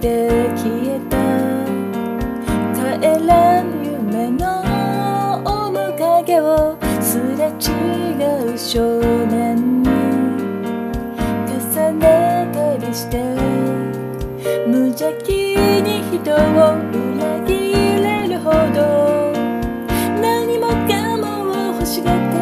て消えた帰らぬ夢の面影をすれ違う少年に重ねたりして無邪気に人を裏切れるほど何もかもを欲しがって